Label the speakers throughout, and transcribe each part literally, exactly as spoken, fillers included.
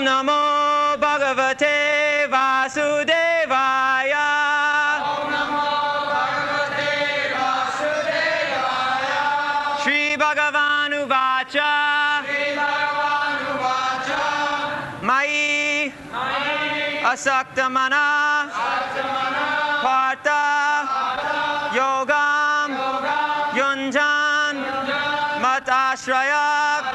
Speaker 1: नमो भगवते वासुदेवाय।
Speaker 2: ओम नमो भगवते वासुदेवाय।
Speaker 1: श्री भगवानुवाच
Speaker 2: श्रीभगवानुवाच
Speaker 1: मयि असक्तमनः पार्थ योगं युञ्जन् मदाश्रयात्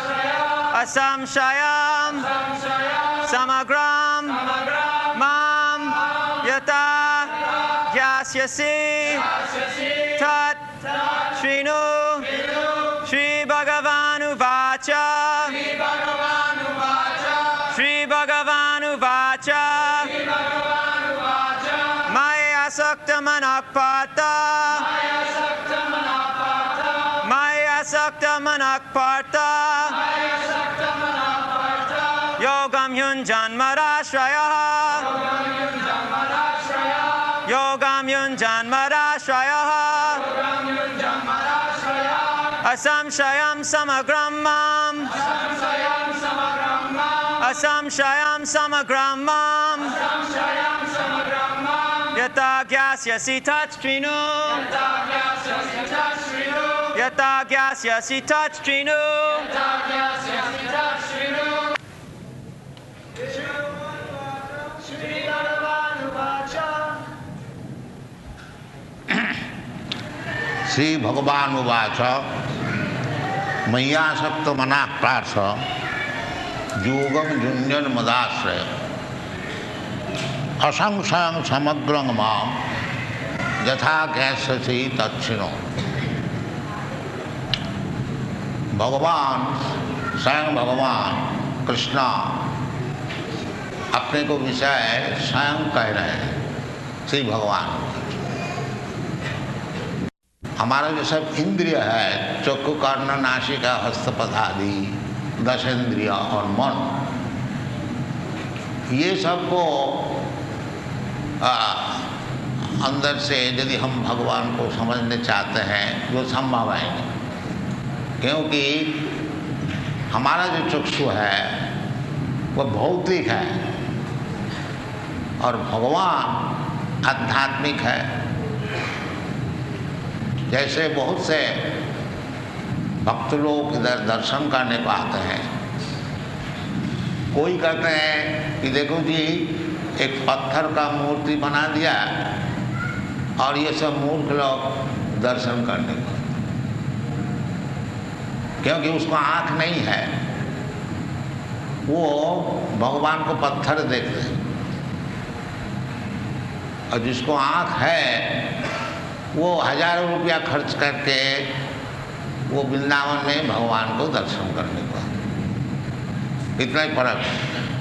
Speaker 1: असंशयं समग्रं मां यथा ज्ञास्यसि तत् शृणु। श्रीभगवानुवाच श्रीभगवानुवाच मयि असक्तमनः पार्थ मयि असक्तमनः पार्थ योगं युञ्जन् मदाश्रयः योगं युञ्जन् मदाश्रयः असंशयं समग्रं माम् असंशयं समग्रं माम् यथा ज्ञास्यसि तत् शृणु यथा ज्ञास्यसि तत् शृणु।
Speaker 3: श्री भगवानुवाच मय्यासक्त मनाः पार्थ योगं युञ्जन् मदाश्रय असंशयं समग्रं मां यथा ज्ञास्यसि तत् शृणु। भगवान स्वयं भगवान कृष्ण अपने को विषय स्वयं कह रहे हैं। श्री भगवान हमारा जो सब इंद्रिय है चक्षु कर्ण नासिका हस्तपद आदि दस इंद्रिय और मन ये सबको अंदर से यदि हम भगवान को समझने चाहते हैं वो संभव है नहीं, क्योंकि हमारा जो चक्षु है वह भौतिक है और भगवान आध्यात्मिक है। जैसे बहुत से भक्त लोग इधर दर्शन करने को आते हैं, कोई कहते हैं कि देखो जी एक पत्थर का मूर्ति बना दिया और ये सब मूर्ख लोग दर्शन करने को, क्योंकि उसको आँख नहीं है, वो भगवान को पत्थर देखते हैं। और जिसको आँख है वो हजारों रुपया खर्च करके वो वृंदावन में भगवान को दर्शन करने को, इतना ही फर्क है।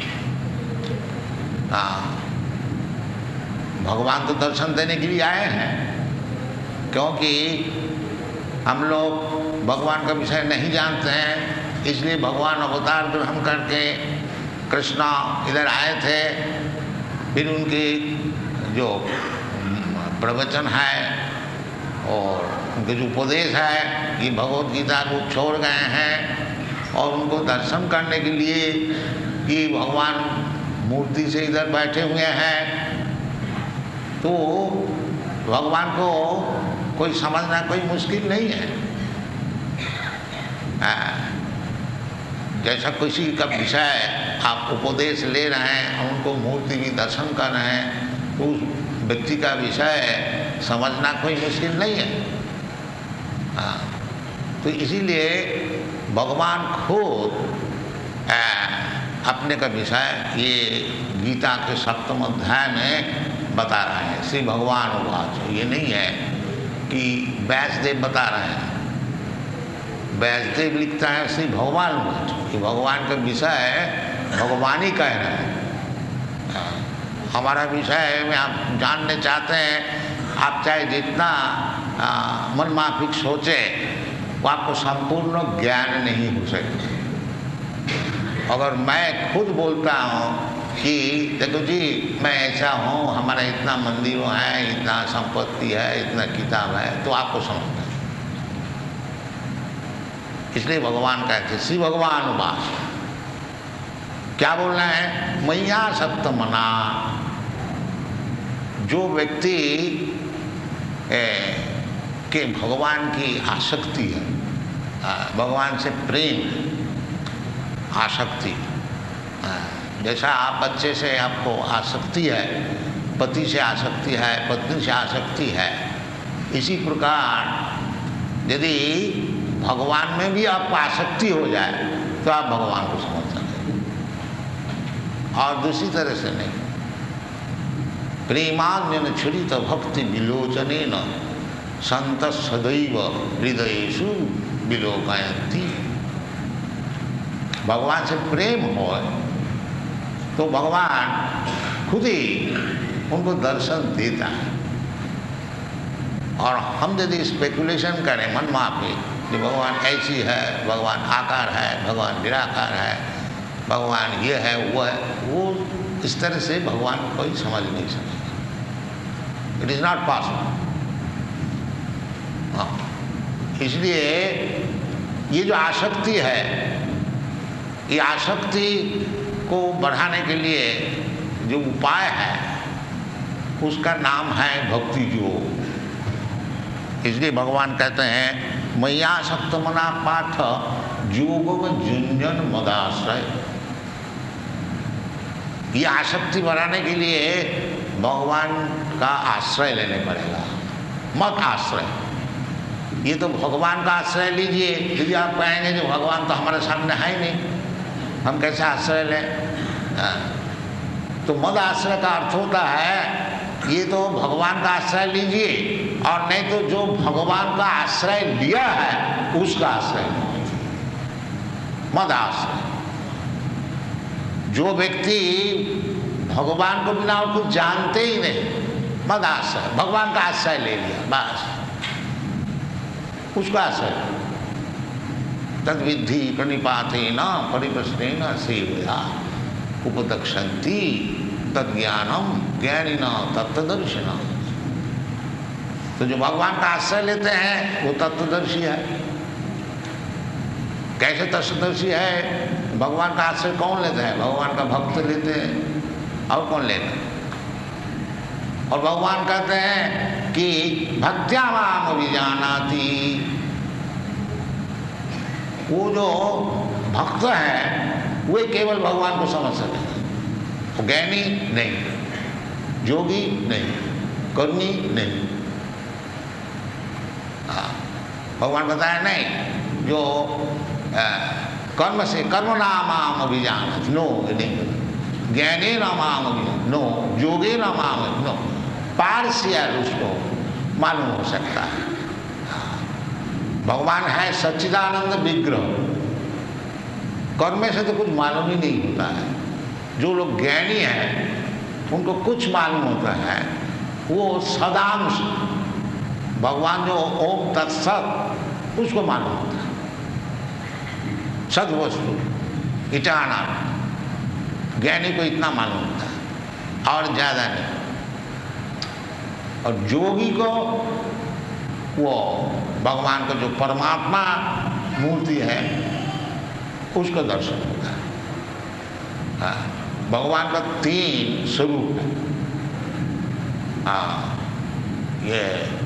Speaker 3: हाँ, भगवान को दर्शन देने के लिए आए हैं, क्योंकि हम लोग भगवान का विषय नहीं जानते हैं, इसलिए भगवान अवतार ग्रहण करके कृष्णा इधर आए थे। फिर उनकी जो प्रवचन है और उनके जो उपदेश है ये भगवत गीता को छोड़ गए हैं और उनको दर्शन करने के लिए कि भगवान मूर्ति से इधर बैठे हुए हैं, तो भगवान को कोई समझना कोई मुश्किल नहीं है। आ, जैसा किसी का विषय आप उपदेश ले रहे हैं और उनको मूर्ति भी दर्शन कर रहे हैं, तो उस व्यक्ति का विषय समझना कोई मुश्किल नहीं है। हाँ, तो इसीलिए भगवान खुद अपने का विषय ये गीता के सप्तम अध्याय में बता रहे हैं। श्री भगवान उवाच, ये नहीं है कि व्यासदेव बता रहे हैं। व्यासदेव लिखता है श्री भगवान उवाच, कि भगवान का विषय भगवान ही कह रहे हैं। हमारा विषय में आप जानने चाहते हैं, आप चाहे जितना मन माफिक सोचे वो आपको संपूर्ण ज्ञान नहीं हो सकता। अगर मैं खुद बोलता हूँ कि देखो जी मैं ऐसा हूँ, हमारा इतना मंदिरों है, इतना संपत्ति है, इतना किताब है, तो आपको समझता है। इसलिए भगवान कहते श्री भगवान उवाच, क्या बोलना है? मैया सक्त मना। जो व्यक्ति के भगवान की आसक्ति है, भगवान से प्रेम आसक्ति, जैसा आप बच्चे से आपको आसक्ति है, पति से आसक्ति है, पत्नी से आसक्ति है, इसी प्रकार यदि भगवान में भी आपको आसक्ति हो जाए तो आप भगवान को समझ सकते, और दूसरी तरह से नहीं। प्रेमान्यन छुरित भक्ति विलोचने न संत सदैव हृदयेषु विलोकयन्ति। भगवान से प्रेम हो तो भगवान खुद ही उनको दर्शन देता है। और हम यदि स्पेकुलेशन करें मन माफी कि भगवान ऐसी है, भगवान आकार है, भगवान निराकार है, भगवान ये है वो है, वो इस तरह से भगवान को कोई समझ नहीं सकेगा। It is not possible. हाँ, इसलिए ये जो आसक्ति है, ये आसक्ति को बढ़ाने के लिए जो उपाय है उसका नाम है भक्ति योग। इसलिए भगवान कहते हैं मैया सक्त मना पाठ योग जुंजन मदाश्रय। ये आसक्ति बढ़ाने के लिए भगवान का आश्रय लेने पड़ेगा, मत आश्रय। ये तो भगवान का आश्रय लीजिए। यदि आप कहेंगे जो भगवान तो हमारे सामने है ही नहीं, हम कैसे आश्रय लें? तो मद आश्रय का अर्थ होता है ये तो भगवान का आश्रय लीजिए, और नहीं तो जो भगवान का आश्रय लिया है उसका आश्रय लीजिए, मद आश्रय। जो व्यक्ति भगवान को बिना और कुछ जानते ही नहीं, मद आश्रय, भगवान का आश्रय ले लिया बस, उसका आश्रय। तद विद्धि प्रणिपाते न परिप्रश्ने न सेवया उपदक्षन्ति तद ज्ञानम ज्ञानी न तत्वदर्शिना। तो जो भगवान का आश्रय लेते हैं वो तत्वदर्शी है। कैसे तत्वदर्शी है? भगवान का आश्रय कौन लेते हैं? भगवान का भक्त लेते हैं, और कौन लेते हैं? और भगवान कहते हैं कि भक्त्या माम अभिजानाति। वो जो भक्त है वे केवल भगवान को समझ सके, वो ज्ञानी नहीं, योगी नहीं, कर्मी नहीं। हाँ, भगवान बताया नहीं जो आ, कर्म से कर्म नाम अभिजान नो नहीं, ज्ञानी नाम नो, योगी नाम नो, पार्शियल उसको मालूम हो सकता है। भगवान है सच्चिदानंद विग्रह, कर्म से तो कुछ मालूम ही नहीं होता है। जो लोग ज्ञानी हैं उनको कुछ मालूम होता है, वो सदांश भगवान जो ओम तत्सत उसको मालूम होता है, सद वस्तु इटाना। ज्ञानी को इतना मालूम होता है और ज्यादा नहीं। और योगी को वो भगवान का जो परमात्मा मूर्ति है उसका दर्शन होता है। हाँ, भगवान का तीन स्वरूप है। हाँ, ये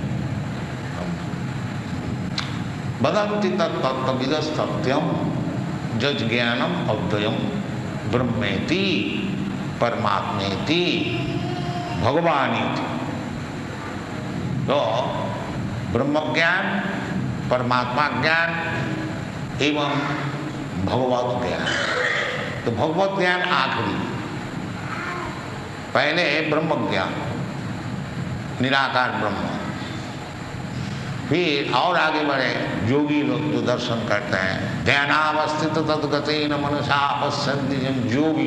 Speaker 3: वदन्ति तत्तत्विदस्तत्यम जज ज्ञानम अव्ययम ब्रह्मेति परमात्मेति भगवानीति। तो ब्रह्म ज्ञान, परमात्मा ज्ञान एवं भगवत ज्ञान। तो भगवत ज्ञान आखिरी, पहले ब्रह्म ज्ञान, निराकार ब्रह्म। फिर और आगे बढ़े योगी लोग जो दर्शन करते हैं, ध्यानावस्थित तद्गतेन मनसा पश्यन्ति जन योगी,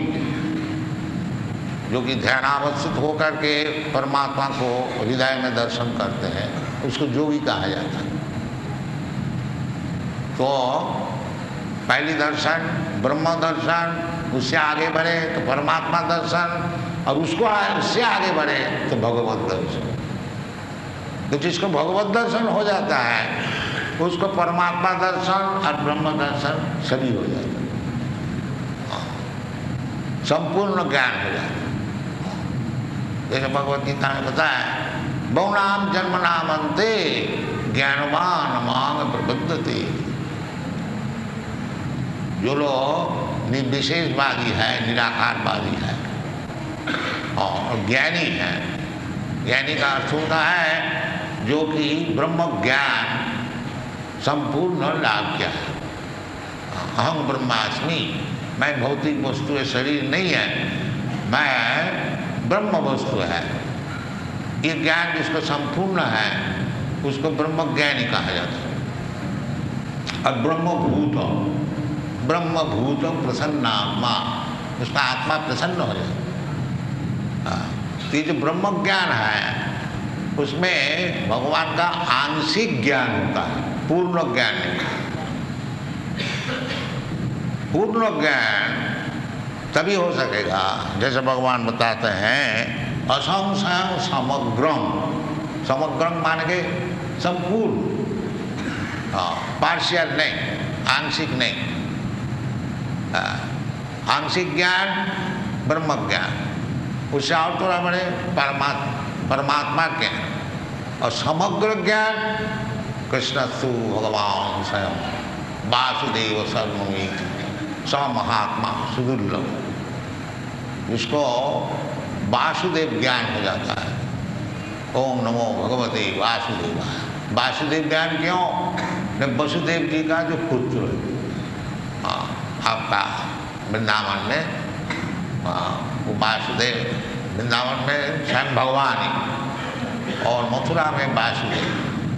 Speaker 3: जो कि ध्यानावस्थित होकर के परमात्मा को हृदय में दर्शन करते हैं, उसको योगी कहा जाता है। तो पहली दर्शन ब्रह्म दर्शन, उससे आगे बढ़े तो परमात्मा दर्शन, और उसको उससे आगे बढ़े तो भगवत दर्शन। तो जिसको भगवत दर्शन हो जाता है उसको परमात्मा दर्शन और ब्रह्म दर्शन सभी हो जाता है। संपूर्ण ज्ञान हो जाता है। जैसे भगवत गीता में बताया, बहुनाम जन्म नाम अंते ज्ञानवान मांग प्रबुद्धते। जो लोग निर्विशेषवादी है, निराकारवादी है और ज्ञानी है, ज्ञानी का अर्थ होता है जो कि ब्रह्म ज्ञान संपूर्ण लाभ क्या है। अहम ब्रह्मास्मि, मैं भौतिक वस्तु है, शरीर नहीं है, मैं ब्रह्म वस्तु है। ये ज्ञान जिसको संपूर्ण है उसको ब्रह्म ज्ञानी कहा जाता है। और ब्रह्मभूत, ब्रह्मभूत प्रसन्नात्मा, उसका आत्मा प्रसन्न हो जाए। तो ये जो ब्रह्म ज्ञान है उसमें भगवान का आंशिक ज्ञान होता है, पूर्ण ज्ञान नहीं। पूर्ण ज्ञान तभी हो सकेगा जैसे भगवान बताते हैं असंशय समग्रम। समग्रम मान के संपूर्ण, पार्शियल नहीं, आंशिक नहीं। आंशिक ज्ञान ब्रह्म ज्ञान, उससे और थोड़ा बड़े परमात्मा परमात्मा ज्ञान। और समग्र ज्ञान कृष्णस्तु भगवान स्वयं वासुदेव सर्वमी स महात्मा सुदुर्लभ। जिसको वासुदेव ज्ञान हो जाता है, ओम नमो भगवते वासुदेवाय। वासुदेव ज्ञान क्यों? वसुदेव जी का जो पुत्र है आपका वृंदावन में, वो वासुदेव वृंदावन में स्वयं भगवान ही, और मथुरा में वासुदेव।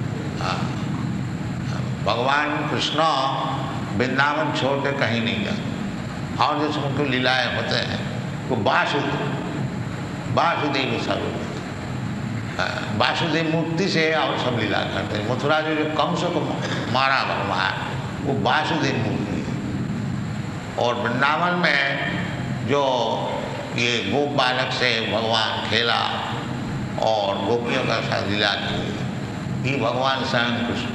Speaker 3: भगवान कृष्ण वृंदावन छोड़ के कहीं नहीं जाते, और जो उनको लीलाएं होते हैं वो वासुदेव वासुदेव स्वरूप, वासुदेव मूर्ति से और सब लीला करते हैं। मथुरा जो जो कंस को मारा भगवान वो वासुदेव मूर्ति है। और वृंदावन में जो ये गोप बालक से भगवान खेला और गोपियों का साथ लीला की, ये भगवान स्वयं कृष्ण।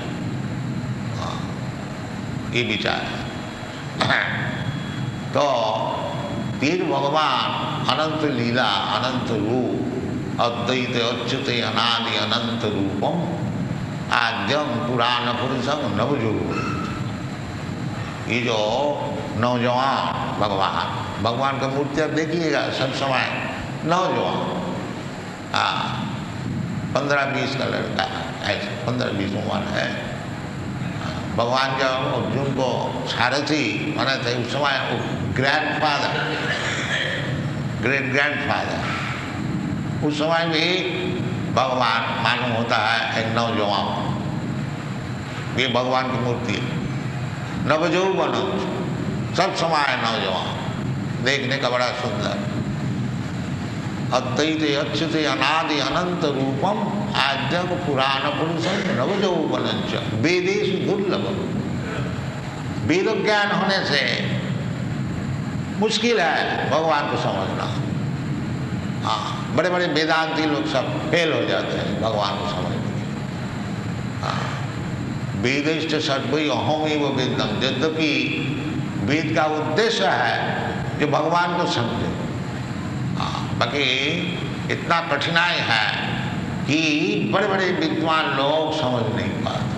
Speaker 3: ये विचार है। तो तीन भगवान अनंत लीला, अनंत रूप, अद्वैत अच्युत अनादि अनंत रूपम आद्यम पुराण पुरुषम नवयुग। ये जो नौजवान भगवान भगवान का मूर्ति आप देखिएगा सब समय नौजवान, हाँ पंद्रह बीस का लड़का ऐसे पंद्रह बीस उम्र है। भगवान जब अर्जुन को सारथी बने थे उस समय वो grand father, great grand father, उस समय भी भगवान मालूम होता है एक नौजवान। ये भगवान की मूर्ति है, नवजौवन सब समय नौजवान, देखने का बड़ा सुंदर। अद्वैत अच्युत अनादि अनंत रूपम आद्यम पुराण पुरुषम नवजौवन वेदेषु दुर्लभ। वेद ज्ञान होने से मुश्किल है भगवान को समझना। हाँ, बड़े बड़े वेदांती लोग सब फेल हो जाते हैं भगवान को समझने में। हाँ, वेदिष्ट सर्वै अहमेव वेदम, यद्यपि वेद का उद्देश्य है जो भगवान को समझे। बाकी इतना कठिनाई है कि बड़े बड़े विद्वान लोग समझ नहीं पाते।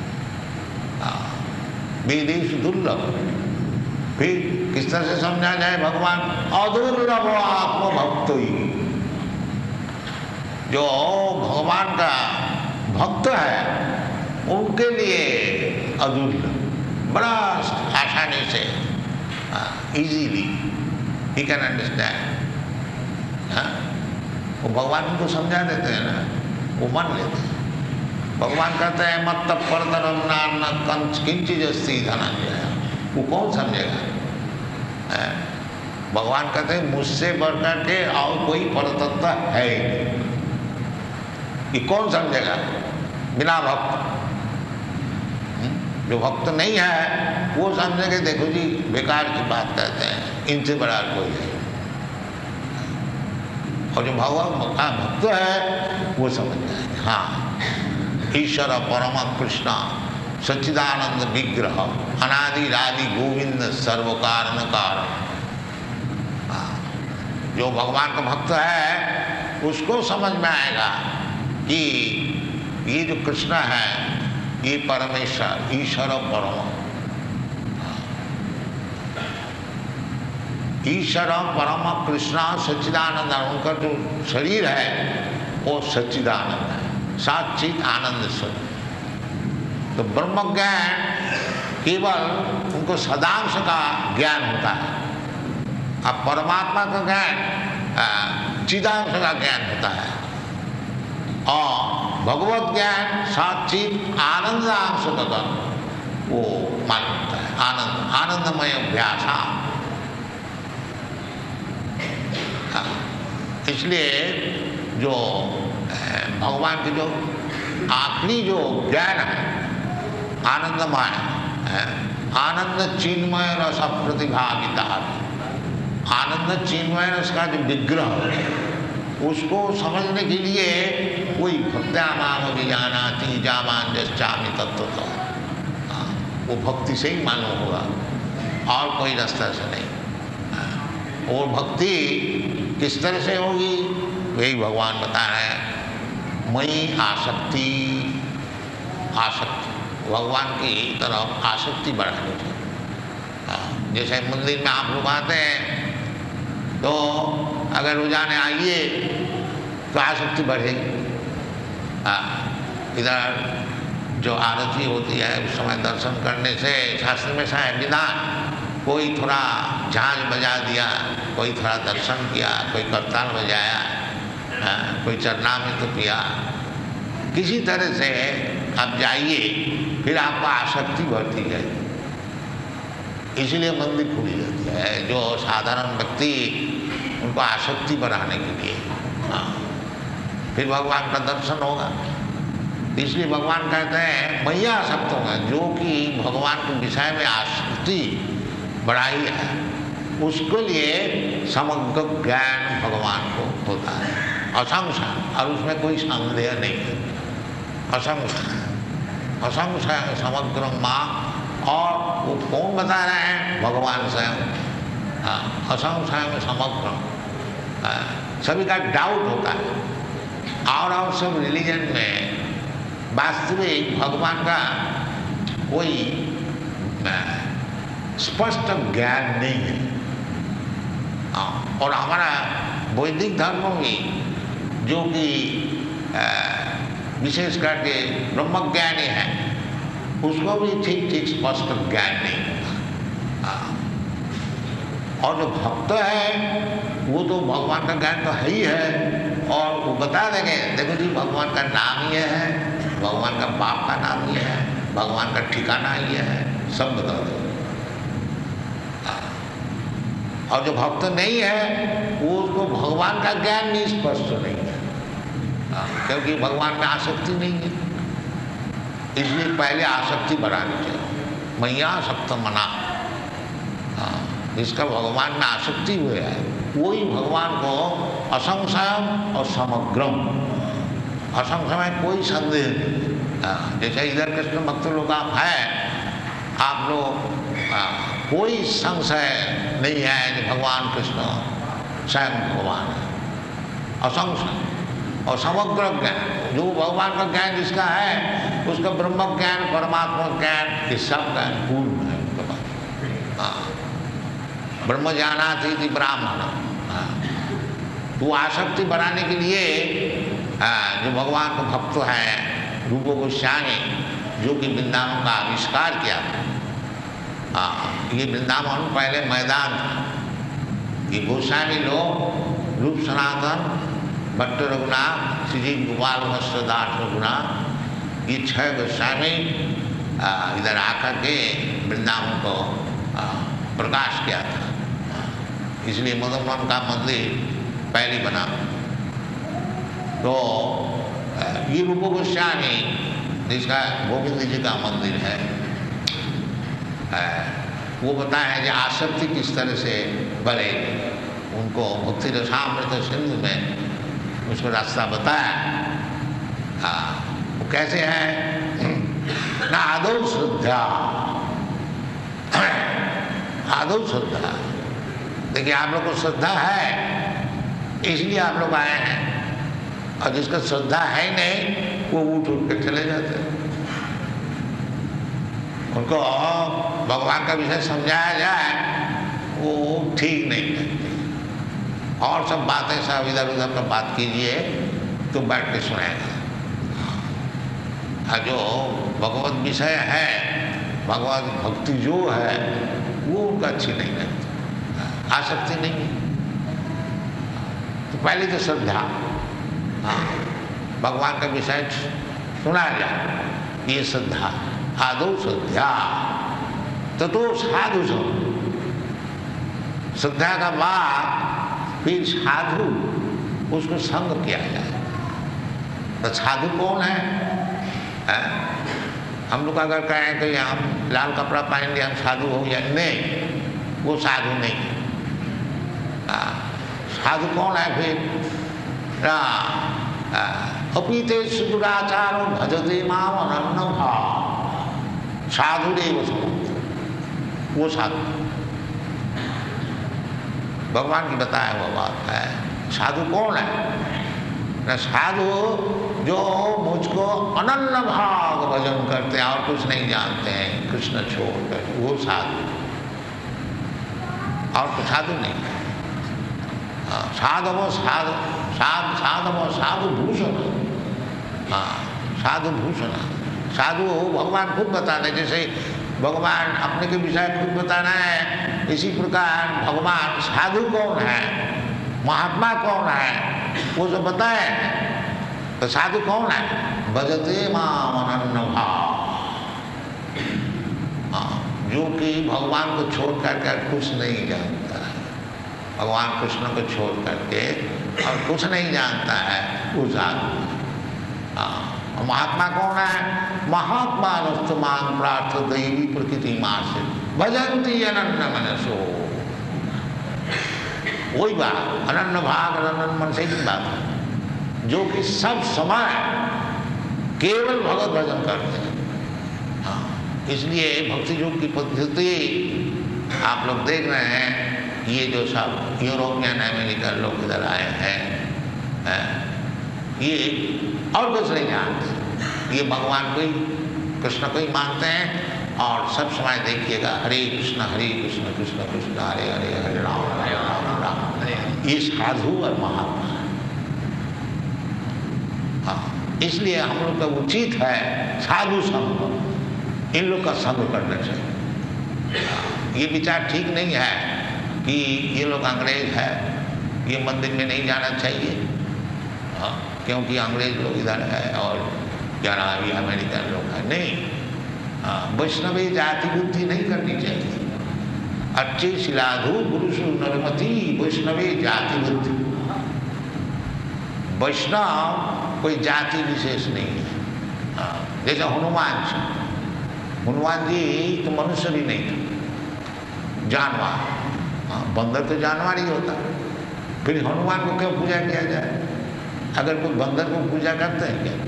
Speaker 3: वेदेश दुर्लभ, फिर किस तरह से समझा जाए भगवान? अदुर्लभ आत्मभक्त ही, जो भगवान का भक्त है उनके लिए अदुर्लभ, बड़ा आसानी से, इजीली ही कैन अंडरस्टैंड। वो भगवान को समझा देते हैं ना, वो मान लेते हैं। भगवान कहते हैं मत परतरम नाना कंच किंचित अस्ति धनंजय। वो कौन समझेगा? भगवान कहते हैं मुझसे बढ़कर के और कोई परतत्व है ही नहीं। ये कौन समझेगा बिना भक्त? जो भक्त नहीं है वो समझेंगे देखो जी बेकार की बात कहते हैं, इनसे बड़ा कोई है। और जो भगवान का भक्त है वो समझ जाएंगे, हाँ ईश्वर परम कृष्ण सच्चिदानंद विग्रह अनादि रादि गोविंद सर्व कारण कारण। जो भगवान का भक्त है उसको समझ में आएगा कि ये जो कृष्ण है ये परमेश्वर ईश्वर परम ईश्वर परम कृष्ण सच्चिदानंद, उनका जो शरीर है वो सच्चिदानंद है, सच्चिद आनंद स्वरूप। तो ब्रह्म ज्ञान केवल उनको सदांश का ज्ञान होता है, अब परमात्मा का ज्ञान चिदांश का ज्ञान होता है, और भगवत ज्ञान सच्चिद आनंदांश का वो मालूम होता है, आनंद आनंदमय अभ्यासा। इसलिए जो भगवान की जो आखिरी जो ज्ञान है आनंदमय है, आनंद चिन्मय रस प्रतिभागिता, आनंद चिन्मय रस का जो विग्रह उसको समझने के लिए कोई भक्त्यामाम विजानाति जामान जश्चामि तत्व तो वो भक्ति से ही मालूम होगा और कोई रास्ता से नहीं। और भक्ति किस तरह से होगी वही भगवान बता रहे हैं, मई आसक्ति, आसक्ति भगवान की तरफ आसक्ति बढ़ानी चाहिए। जैसे मंदिर में आप लोग आते हैं तो अगर रोजाना आइए तो आसक्ति बढ़ेगी। इधर जो आरती होती है उस समय दर्शन करने से शास्त्र में सा है विधान, कोई थोड़ा झांझ बजा दिया, कोई थोड़ा दर्शन किया, कोई करताल बजाया, कोई चरणामृत तो पिया, किसी तरह से आप जाइए फिर आपको आसक्ति बढ़ती जाएगी। इसीलिए मंदिर खुली जाती है, जो साधारण व्यक्ति उनको आसक्ति बढ़ाने के लिए, हाँ फिर भगवान का दर्शन होगा। इसलिए भगवान कहते हैं मैया आसक्त होगा, जो कि भगवान के विषय में आसक्ति बढ़ाई है उसके लिए समग्र ज्ञान भगवान को होता है, असंशय, और उसमें कोई संदेह नहीं है। असंशय असंशय समग्र माँ, और वो कौन बता रहे हैं? भगवान स्वयं। हाँ, असंशय में समग्र, सभी का डाउट होता है। और और सब रिलीजन में वास्तविक भगवान का कोई स्पष्ट ज्ञान नहीं है। हाँ, और हमारा वैदिक धर्म में जो कि विशेष करके ब्रह्म ज्ञानी है उसको भी ठीक ठीक स्पष्ट ज्ञान नहीं होता। और जो भक्त है वो तो भगवान का ज्ञान तो है ही है, और वो बता देंगे देखो जी भगवान का नाम ये है, भगवान का बाप का नाम ये है, भगवान का ठिकाना ये है, सब बता दो। और जो भक्त नहीं है वो उसको भगवान का ज्ञान भी स्पष्ट नहीं है, क्योंकि भगवान में आसक्ति नहीं है। इसलिए पहले आसक्ति बढ़ानी चाहिए। मैया आसक्त मना, जिसका भगवान में आसक्ति हुआ है वही भगवान को असंशय और समग्रम, असंशय में कोई संदेह नहीं। जैसे इधर कृष्ण भक्त लोग आप हैं, आप लोग कोई संशय नहीं है कि भगवान कृष्ण स्वयं भगवान है, असंशय और समग्र ज्ञान। जो भगवान का ज्ञान जिसका है उसका ब्रह्म ज्ञान, परमात्मा ज्ञान, ये सब ज्ञान पूर्ण है। हाँ, ब्रह्म जानाति थी ब्राह्मण। तो आसक्ति बढ़ाने के लिए जो भगवान का भक्त है रूप गोस्वामी, जो कि वृंदावन का आविष्कार किया था। हाँ, ये वृंदावन पहले मैदान था। ये गोस्वामी लोग रूप सनातन, भट्ट रघुनाथ, श्री गोपाल दास रघुनाथ, ये छह गोस्वामी इधर आकर के वृंदावन को प्रकाश किया था। इसलिए मदन मोहन का मंदिर पहले बना। तो ये रूप गोस्वामी जिसका गोविंद जी का मंदिर है, वो बताया है कि आसक्ति किस तरह से बढ़े। उनको भक्ति रसामृत सिंधु में उसको रास्ता बताया। हाँ, वो कैसे है ना, आदौ श्रद्धा, आदौ श्रद्धा। देखिए आप लोग को श्रद्धा है इसलिए आप लोग आए हैं। और जिसका श्रद्धा है ही नहीं वो उठ उठ के चले जाते हैं। उनको भगवान का विषय समझाया जाए वो ठीक नहीं लगती। और सब बातें सब इधर उधर का बात कीजिए तो बैठ के सुनेगा। जो भगवत विषय है, भगवत भक्ति जो है वो उनको अच्छी नहीं लगती, आसक्ति नहीं है। तो पहले तो श्रद्धा, हाँ भगवान का विषय सुना जाए, ये श्रद्धा। आदौ श्रद्धा तो तो साधु सब श्रद्धा का बाद फिर साधु, उसको संग किया जाए। तो साधु कौन है, है? हम लोग अगर कहें कि हम लाल कपड़ा पहन लिया हम साधु हो या नहीं, वो साधु नहीं। आ, साधु कौन है फिर? अपीते सुदुराचारो भजते माम अनन्य भाव साधु देव समूह, वो साधु भगवान की बताया हुआ बात है। साधु कौन है? न साधु जो मुझको अनन्य भाव भजन करते हैं और कुछ नहीं जानते हैं कृष्ण छोड़कर, वो साधु। और कुछ साधु नहीं। साधवो साधु साध साधवो साधु भूषण, हाँ साधु भूषण। साधु भगवान खुद बताते, जैसे भगवान अपने के विषय खुद बताना है, इसी प्रकार भगवान साधु कौन है, महात्मा कौन है, वो जो बताए। तो साधु कौन है? भजते माम अनन्य भाव, जो कि भगवान को छोड़ करके कुछ नहीं जानता है, भगवान कृष्ण को छोड़ करके और कुछ नहीं जानता है, वो साधु। महात्मा कौन है? महात्मा नस्तमान प्रार्थ दैवी प्रकृति मास भजंती अनन्य मनसो। वही बात, अनन्य भाग अनन्य मन से की बात है, जो कि सब समय केवल भगवत भजन करते हैं। हाँ, इसलिए भक्ति योग की पद्धति आप लोग देख रहे हैं। ये जो सब यूरोपियन अमेरिकन लोग इधर आए हैं, है, ये और कुछ नहीं जानते, ये भगवान को ही कृष्ण को ही मानते हैं। और सब समय देखिएगा हरे कृष्ण हरे कृष्ण कृष्ण कृष्ण हरे हरे हरे राम हरे राम राम हरे हरे, ये साधु और महात्मा। हाँ, इसलिए हम लोग का उचित है साधु संग, इन लोग का संग करना चाहिए। ये विचार ठीक नहीं है कि ये लोग अंग्रेज है, ये मंदिर में नहीं जाना चाहिए, हाँ, क्योंकि अंग्रेज लोग इधर है और क्या नाम ये अमेरिकन लोग है। नहीं, वैष्णवी जाति बुद्धि नहीं करनी चाहिए। अच्छे शिलाधु गुरुसु नरमति वैष्णवी जाति बुद्धि। वैष्णव कोई जाति विशेष नहीं है। जैसे हनुमान जी, हनुमान जी तो मनुष्य भी नहीं था, जानवर। बंदर तो जानवर ही होता, फिर हनुमान को क्यों पूजा किया जाए? अगर कोई बंदर को पूजा करते हैं क्या?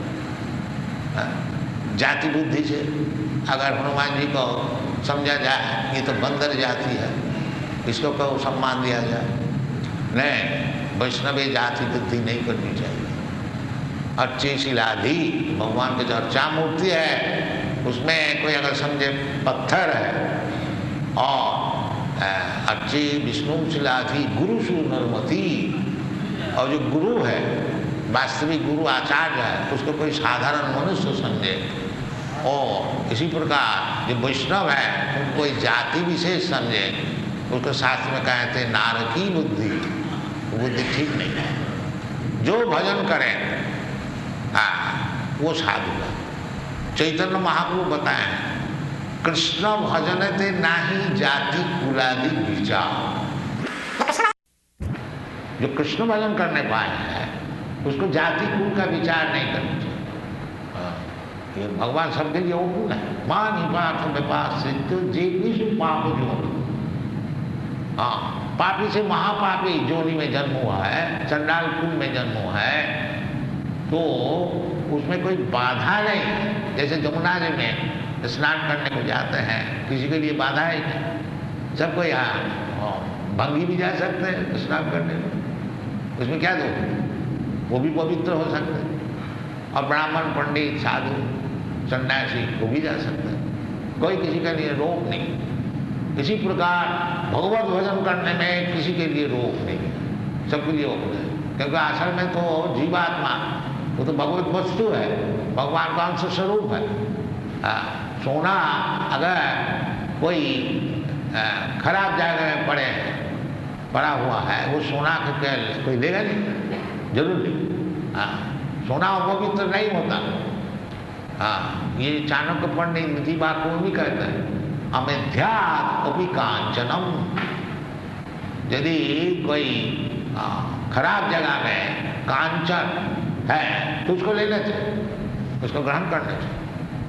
Speaker 3: जाति बुद्धि से अगर हनुमान जी को समझा जाए ये तो बंदर जाति है, इसको क्यों सम्मान दिया जाए? नहीं, वैष्णवी जाति बुद्धि नहीं करनी चाहिए। अच्छी शिलाधि भगवान की जो अर्चा मूर्ति है उसमें कोई अगर समझे पत्थर है और अच्छी विष्णु शिलाधि गुरु सुनरमती, और जो गुरु है वास्तविक गुरु आचार्य है उसको कोई साधारण मनुष्य समझे। और इसी प्रकार जो वैष्णव है उनको कोई जाति विशेष समझे, उसको शास्त्र में कहते हैं नारकी बुद्धि, बुद्धि ठीक नहीं है। जो भजन करें हाँ वो साधु है। चैतन्य महाप्रभु बताए हैं कृष्ण भजन ते नाही जाति कुलादि विचार। जो कृष्ण भजन करने पाए हैं उसको जाति कुल का विचार नहीं करना चाहिए। ये भगवान सबके लिए ओपन है। मान ही पाप विपास से तो जेबी पाप जो हाँ पापी से महापापी जोनी में जन्म हुआ है, चंडाल कुल में जन्म हुआ है, तो उसमें कोई बाधा नहीं। जैसे जमुना जी में स्नान करने को जाते हैं, किसी के लिए बाधा ही नहीं, सबको यहाँ भंगी भी जा सकते हैं स्नान करने को। उसमें क्या दोष है? वो भी पवित्र हो सकते हैं, और ब्राह्मण, पंडित, साधु, सन्यासी वो भी जा सकते हैं, कोई किसी के लिए रोक नहीं। इसी प्रकार भगवत भजन करने में किसी के लिए रोक नहीं है, सबके लिए ओपन है, क्योंकि असल में तो जीवात्मा वो तो भगवत वस्तु है, भगवान का अंश स्वरूप है। आ, सोना अगर कोई आ, खराब जगह में पड़े पड़ा हुआ है, वो सोना के कोई लेगा नहीं, जरूर नहीं। हाँ, सोना पवित्र नहीं होता। हाँ, ये चाणक्य पंडित निधि बात को भी कहता है, अमेध्यात् अपि कांचनम। यदि कोई आ, खराब जगह में कांचन है तो उसको लेना चाहिए, उसको ग्रहण करना चाहिए।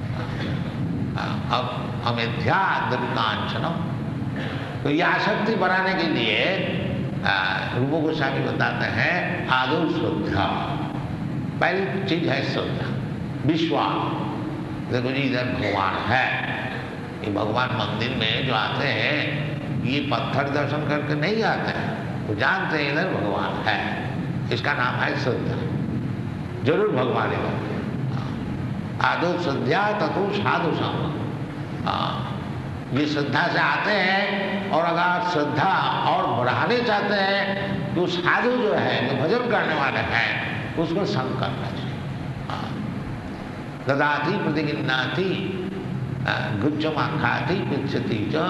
Speaker 3: अब अमेध्यात् अपि कांचनम, तो ये आसक्ति बढ़ाने के लिए रूप गोस्वामी बताते हैं आदौ श्रद्धा। पहली चीज है श्रद्धा, विश्वास। देखो जी, इधर भगवान है, ये भगवान मंदिर में जो आते हैं ये पत्थर दर्शन करके नहीं आते हैं, वो जानते हैं इधर भगवान है, इसका नाम है श्रद्धा। जरूर भगवान है। आदौ श्रद्धा ततो साधु संग। ये श्रद्धा से आते हैं, और अगर श्रद्धा और बढ़ाने चाहते हैं तो साधु जो है, जो भजन करने वाले हैं, उसको संग करना चाहिए। ददाति प्रतिगिन्नाति गुच्छमाखाति पृच्छति च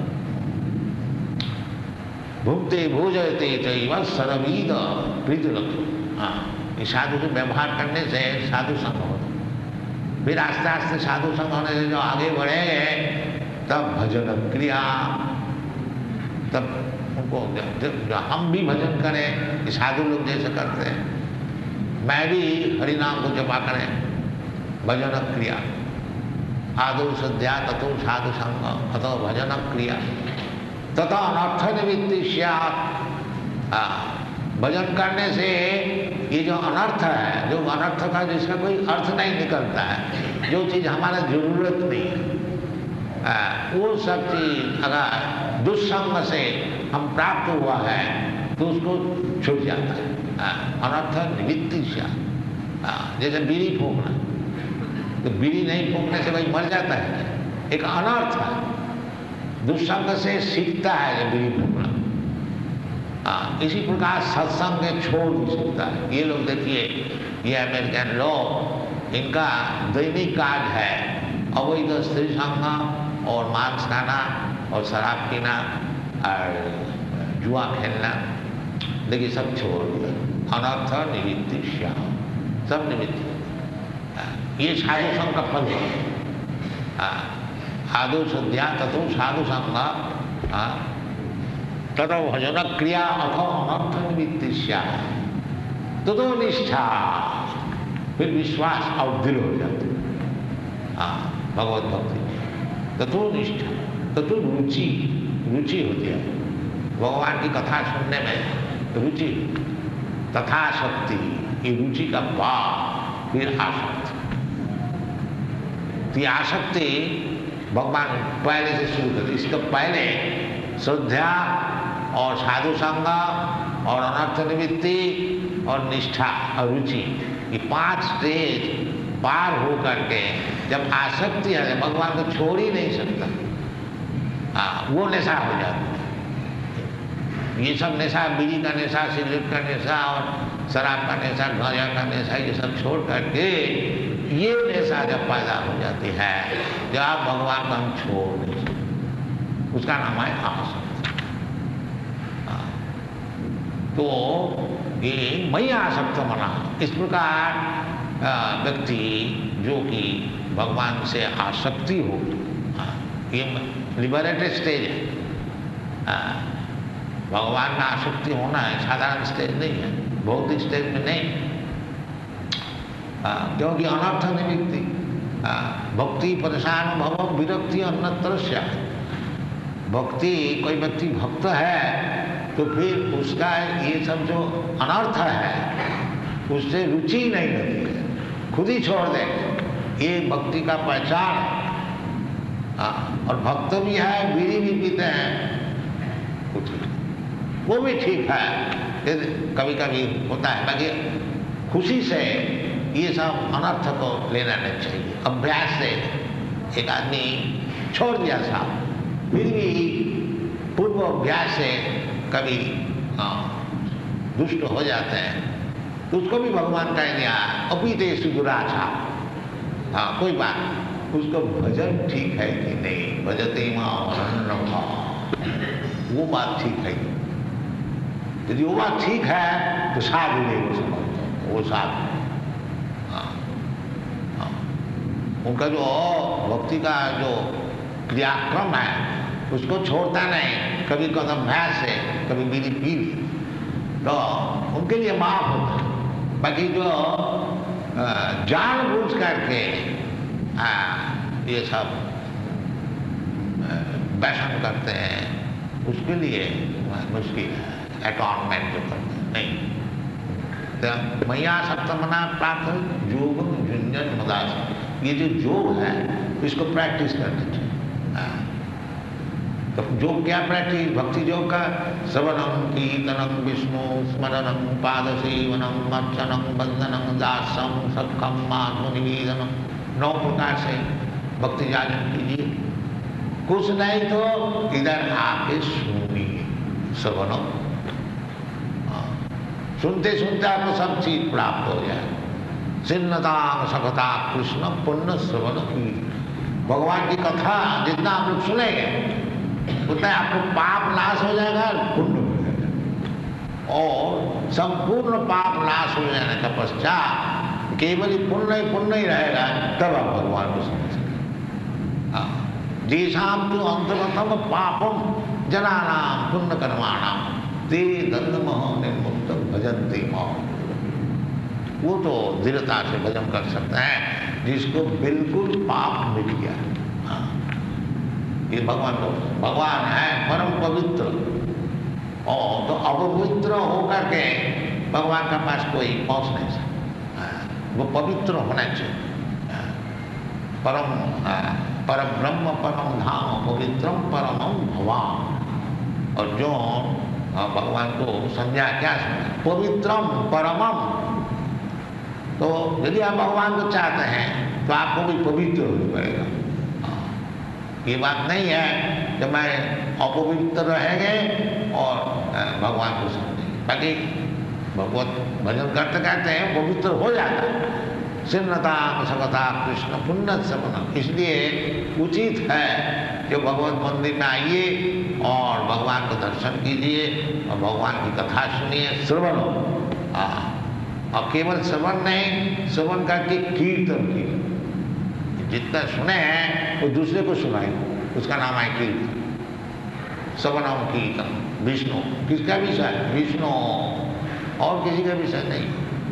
Speaker 3: भुक्ते भोजयते चैव सर्वविद प्रीतिलक्षण। हाँ, ये साधु से व्यवहार करने से साधु संग होता। फिर आस्ते आस्ते साधु संग होने से जो आगे बढ़ेंगे, तब भजन क्रिया, तब उनको जो हम भी भजन करें, साधु लोग जैसे करते हैं, मैं भी हरिनाम को जपा करें, भजन क्रिया। आदौ श्रद्धा ततो साधु संग अतो भजन क्रिया तथा अनर्थ निवृत्ति स्यात्। भजन करने से ये जो अनर्थ है, जो अनर्थ का जिसका कोई अर्थ नहीं निकलता है, जो चीज़ हमारा जरूरत नहीं है, आ, वो सब चीज अगर दुस्संग से हम प्राप्त हुआ है तो उसको छूट जाता है। अनर्थ निवृत्ति से, जैसे बीड़ी फूंकना, तो बीड़ी नहीं फूंकने से भाई मर जाता है, एक अनर्थ है। दुस्संग से सीखता है ये बीड़ी फूंकना। इसी प्रकार सत्संग छोड़ भी सकता है। ये लोग देखिए, ये अमेरिकन लोग, इनका दैनिक कार्य है अवैध स्त्री संग और मांस खाना और शराब पीना और जुआ खेलना, देखिए सब छोड़ दिया। अनर्थ निवृत्ति श्याम, सब निवृत्ति। ये साधु संग का फल है। आदौ श्रद्धा ततो साधु संग ततो भजन क्रिया अथो अनर्थ निवृत्ति श्याम ततो निष्ठा। फिर विश्वास और दृढ़ हो जाते भगवत भक्ति। ततो निष्ठा, ततो रुचि, रुचि होती है भगवान की कथा सुनने में, रुचि। तथा शक्ति, ये रुचि का भाव। फिर आसक्ति। तो आसक्ति भगवान पहले से शुरू करते। इसके पहले श्रद्धा और साधु संग और अनर्थ निवृत्ति और निष्ठा और रुचि, ये पांच स्टेज पार हो करके जब आसक्ति है, भगवान को छोड़ ही नहीं सकता, हाँ, वो नशा हो जाता है। ये सब नशा, बीड़ी का नशा, सिगरेट का नशा और शराब का नशा, गांजा का नशा, ये सब छोड़ करके ये नशा जब पैदा हो जाती है, जब आप भगवान को हम छोड़ नहीं सकते, उसका नाम है आसक्ति। तो ये मैं आसक्त मना। इस प्रकार व्यक्ति जो कि भगवान से आसक्ति हो, ये लिबरेटेड स्टेज है। भगवान में आसक्ति होना है साधारण स्टेज नहीं है, भौतिक स्टेज में नहीं। क्योंकि अनर्थ निवृत्ति, भक्ति परेशान भव विरक्ति अन्यत्र स्यात्। भक्ति, कोई व्यक्ति भक्त है तो फिर उसका ये सब जो अनर्थ है उससे रुचि नहीं रहती है, खुद ही छोड़ देंगे। ये भक्ति का पहचान है। और भक्त भी है, बीड़ी भी पीते हैं, कुछ नहीं। वो भी ठीक है, कभी कभी होता है, बाकी खुशी से ये सब अनर्थ को लेना नहीं चाहिए। अभ्यास से एक आदमी छोड़ दिया साहब, फिर भी पूर्व अभ्यास से कभी दुष्ट हो जाते हैं तो उसको भी भगवान कह दिया अपीते सुदुराचा, हाँ कोई बात, उसको भजन ठीक है कि नहीं, भजते मां, वो बात ठीक है। यदि वो बात ठीक है तो साधु नहीं वो समझते, वो साधु। हाँ हाँ, उनका जो भक्ति का जो क्रियाक्रम है उसको छोड़ता नहीं, कभी कदम अभ्यास से, कभी बीड़ी पी, तो उनके लिए माफ होता है। बाकी जो जानबूझ करके आ, ये सब व्यसन करते हैं उसके लिए मुश्किल है, अटॉर्नमेंट जो करते हैं नहीं। तो मैया सप्तमना प्राप्त योग झुंझन मदास, ये जो योग है इसको प्रैक्टिस करनी चाहिए। तो योग क्या प्रैक्टिस? भक्ति योग का श्रवणम कीर्तनम विष्णु स्मरणम पाद सेवनम अर्चनम बंदनम दासम सखम आत्मनिवेदनम, नौ प्रकार से भक्ति जागरण कीजिए। कुछ नहीं तो इधर आके सुनिए, श्रवणम, सुनते सुनते आपको सब चीज प्राप्त हो जाए। सिन्नता सखता कृष्ण पुण्य श्रवण की, भगवान की कथा जितना आप लोग सुनेंगे उतना आपको पाप नाश हो जाएगा, पुण्य हो जाएगा। और संपूर्ण पाप नाश हो जाने का पश्चात केवल ही पुण्य ही पुण्य ही रहेगा, तब आप भगवान को समझ सकेंगे। जैसाम तो अंतरतम पापम जनानाम पुण्य कर्माणाम ते दंडमह निर्मुक्त भजन्ति मह, वो तो दृढ़ता से भजन कर सकते हैं जिसको बिल्कुल पाप मिट गया। ये भगवान को, भगवान है परम पवित्र, और तो अपवित्र होकर के भगवान का पास कोई पहुंच नहीं सकता, वो पवित्र होना चाहिए। परम परम ब्रह्म परम धाम पवित्रम परमम भवान, और जो भगवान को संज्ञा क्या समझा, पवित्रम परमम। तो यदि आप भगवान को चाहते हैं तो आपको भी पवित्र होना पड़ेगा। ये बात नहीं है कि मैं अपवित्र रहेंगे और भगवान को समझेंगे, बाकी भगवत भजन करते करते हैं पवित्र हो जाता है। सिन्नता सगता कृष्ण पुण्य सपन, इसलिए उचित है कि भगवत मंदिर में आइए और भगवान को दर्शन कीजिए और भगवान की कथा सुनिए, श्रवण। और केवल श्रवण नहीं, श्रवण करके कीर्तन कीजिए, जितना सुने हैं वो दूसरे को सुनाए, उसका नाम है कीर्तन। श्रवणम कीर्तन विष्णु, किसका विषय? विष्णु, और किसी का विषय नहीं।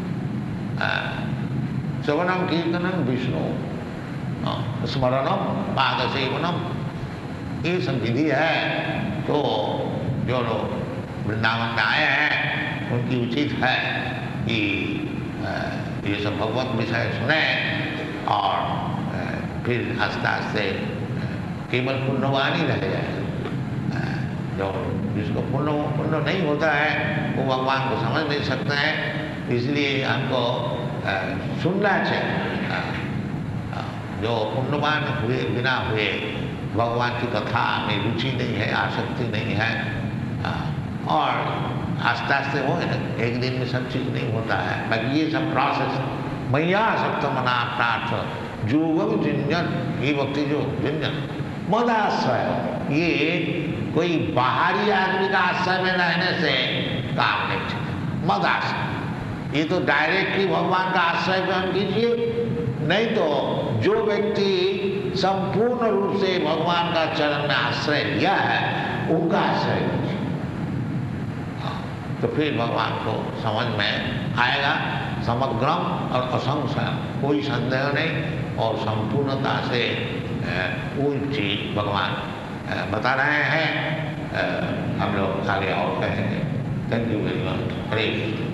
Speaker 3: श्रवणम कीर्तनम विष्णु, स्मरणम पाद सेवनम, ये सब विधि है। तो जो लोग वृंदावन में आए हैं उनकी उचित है कि ये सब भगवत विषय सुने और फिर आस्ते आस्ते केवल पुण्यवान ही रह जाए। जो जिसको पुण्य पुण्य नहीं होता है वो भगवान को समझ नहीं सकते हैं, इसलिए हमको सुनना चाहिए। जो पुण्यवान हुए बिना हुए भगवान की कथा में रुचि नहीं है, आसक्ति नहीं है, और आस्ते आस्ते हो, एक दिन में सब चीज़ नहीं होता है। बाकी ये सब प्रोसेस, मैया सप्तमना प्रार्थ जोगम जिंजन, ये भक्ति जो जिंजन मदाश्रय, ये कोई बाहरी आदमी का आश्रय में रहने से काम नहीं चलेगा। मदाश्रय, ये तो डायरेक्टली भगवान का आश्रय ग्रहण कीजिए, नहीं तो जो व्यक्ति संपूर्ण रूप से भगवान का चरण में आश्रय लिया है उनका आश्रय कीजिए, तो फिर भगवान को समझ में आएगा। समग्रम और असंशय, कोई संदेह नहीं, और संपूर्णता से कोई चीज भगवान बता रहे हैं। हम लोग आगे और कहेंगे। Thank you very much. Hare Krishna.